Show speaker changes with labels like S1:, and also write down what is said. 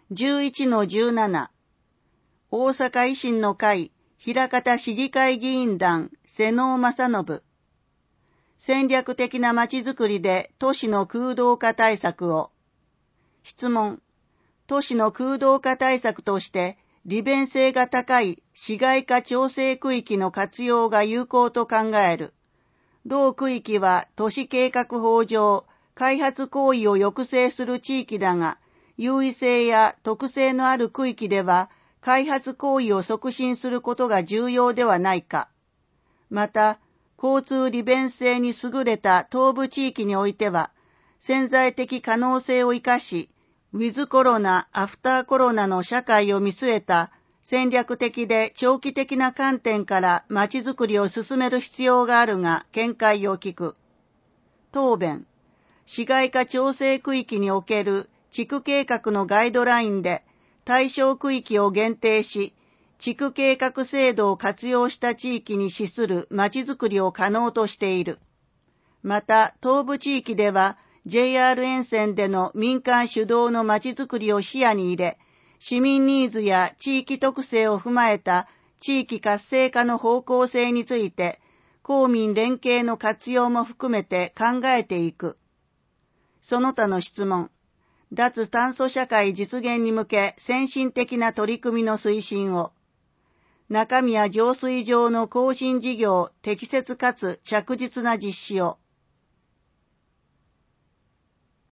S1: 11-17 大阪維新の会枚方市議会議員団瀬能正信戦略的なまちづくりで都市の空洞化対策を。質問。都市の空洞化対策として利便性が高い市街化調整区域の活用が有効と考える。同区域は都市計画法上開発行為を抑制する地域だが、優位性や特性のある区域では開発行為を促進することが重要ではないか。また、交通利便性に優れた東部地域においては、潜在的可能性を生かし、ウィズコロナ、アフターコロナの社会を見据えた戦略的で長期的な観点からまちづくりを進める必要があるが見解を聞く。答弁。市街化調整区域における地区計画のガイドラインで対象区域を限定し、地区計画制度を活用した地域に資するまちづくりを可能としている。また、東部地域では JR 沿線での民間主導のまちづくりを視野に入れ、市民ニーズや地域特性を踏まえた地域活性化の方向性について、公民連携の活用も含めて考えていく。その他の質問。脱炭素社会実現に向け先進的な取り組みの推進を。中身や浄水場の更新事業適切かつ着実な実施を。